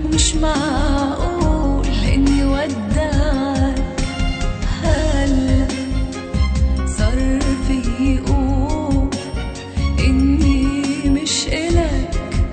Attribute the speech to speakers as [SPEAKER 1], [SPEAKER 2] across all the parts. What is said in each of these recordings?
[SPEAKER 1] ومش معقول إني ودعك. هلا صار في يقول إني مش إلك،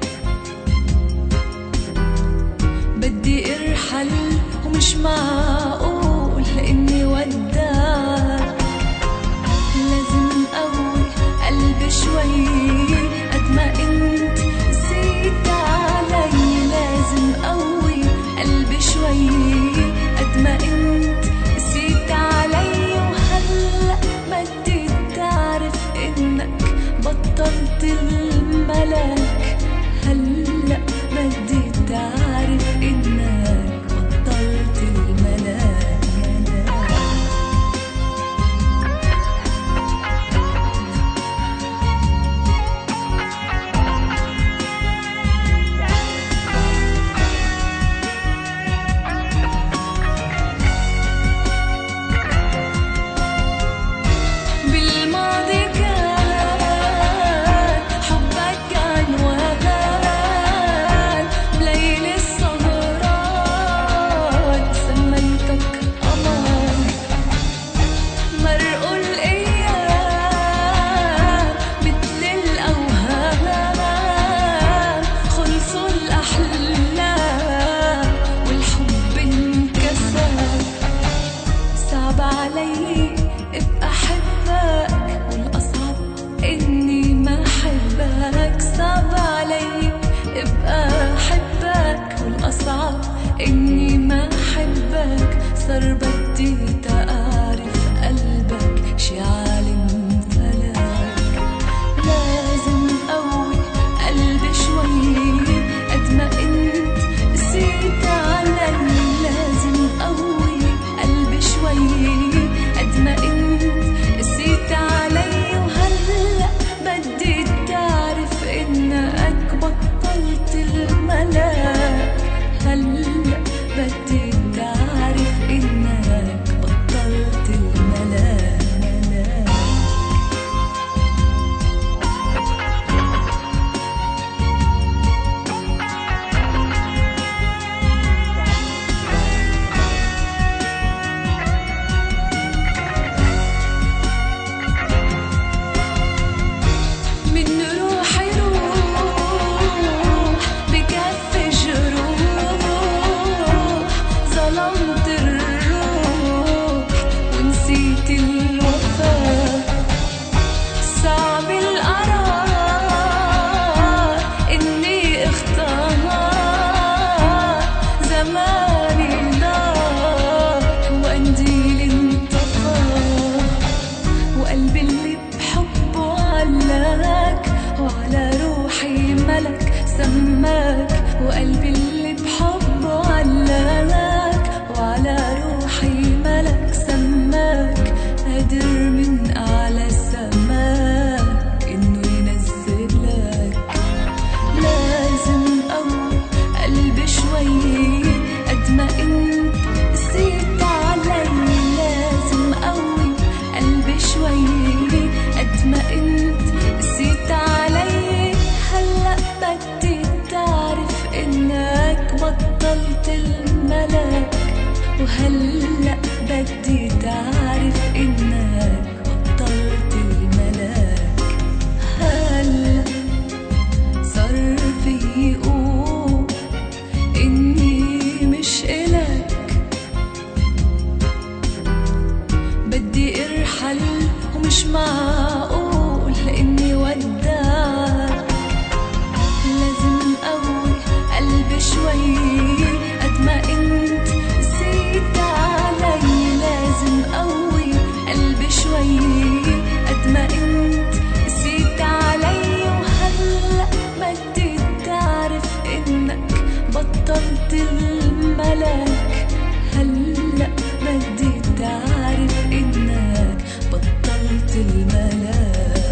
[SPEAKER 1] بدي ارحل ومش معقول إني ودعك. لازم قوي قلبي شوي قد ما انت زيت علي، لازم قوي قلبي شوي قد ما انت زيت علي. وهلا بدي تعرف انك بطلت الملك، هلا بدي تعرف انك بطلت الملك. إني ما أحبك، صار بدي تعرف قلبك شعال انفلك. لازم قوي قلبي شوي قد ما انت زيت علي، لازم قوي قلبي شوي قد ما انت زيت علي. وهلا بدي تعرف انك بطلت الملك، هلا بدي تعرف إنك بطلت الملك. من روحي روح بكفي جروح، ظلمت الروح ونسيت الوفاء. صعب القرار إني اختار، زماني ضاع وقنديل انطفى. وقلبي اللي بحبه علق وعلى روحي ملك سماك. وقلبي اللي بحبه علق وعلى روحي ملك سماك. قادر من أعلى السماك إنه ينزلك. لازم قوي قلبي شوي قد ما انت زيت علي، لازم قوي قلبي شوي قد ما انت زيت علي. هلا بدي تعرف انك بطلت الملك، وهلا بدي تعرف انك بطلت الملك. هلا صار في يقول اني مش إلك، بدي ارحل ومش معقول اني ودعك. لازم قوي قلبي شوي قد ما انت زيت علي، لازم قوي قلبي شوي قد ما انت زيت علي. وهلا بدي تعرف انك بطلت الملك، هلا بدي تعرف انك بطلت الملك.